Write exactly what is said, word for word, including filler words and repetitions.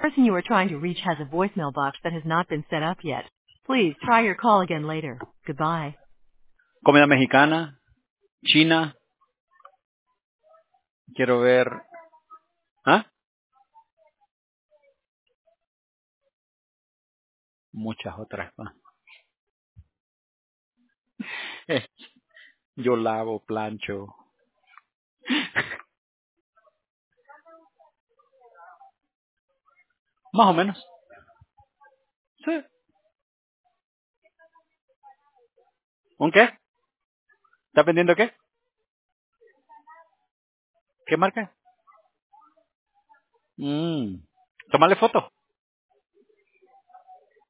person you are trying to reach has a voicemail box that has not been set up yet. Please try your call again later. Goodbye. Comida mexicana, china. Quiero ver. ¿Ah? Muchas otras más. Eh, yo lavo, plancho. Más o menos. Sí. ¿Un qué? ¿Está vendiendo qué? ¿Qué marca? Mm. Tómale foto.